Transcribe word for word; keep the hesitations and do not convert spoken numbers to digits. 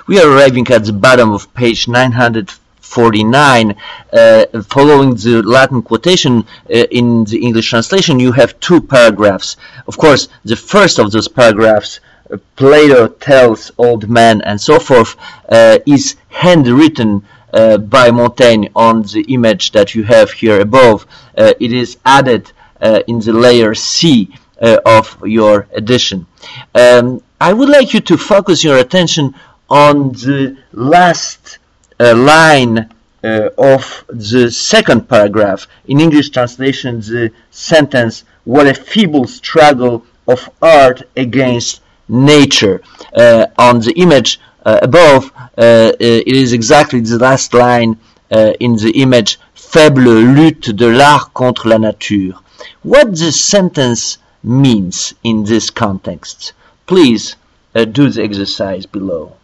We are arriving at the bottom of page nine hundred forty-nine. Uh, following the Latin quotation uh, in the English translation, you have two paragraphs. Of course, the first of those paragraphs, uh, Plato tells old men and so forth, uh, is handwritten uh, by Montaigne on the image that you have here above. Uh, it is added uh, in the layer C uh, of your edition. Um, I would like you to focus your attention on the last uh, line uh, of the second paragraph. In English translation, the sentence, "What a feeble struggle of art against nature." Uh, on the image uh, above, uh, it is exactly the last line uh, in the image, "Faible lutte de l'art contre la nature." What the sentence means in this context, please uh, do the exercise below.